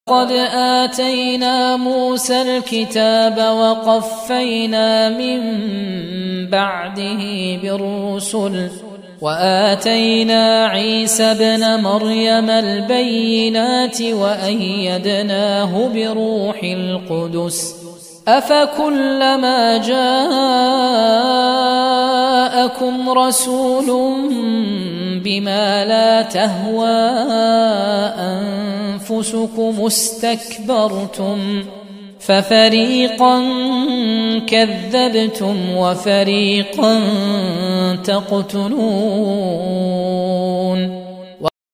ولقد آتينا موسى الكتاب وقفينا من بعده بالرسل وآتينا عيسى ابن مريم البينات وأيدناه بروح القدس أفكلما جاءكم رسول بما لا تهوى أنفسكم استكبرتم ففريقا كذبتم وفريقا تقتلون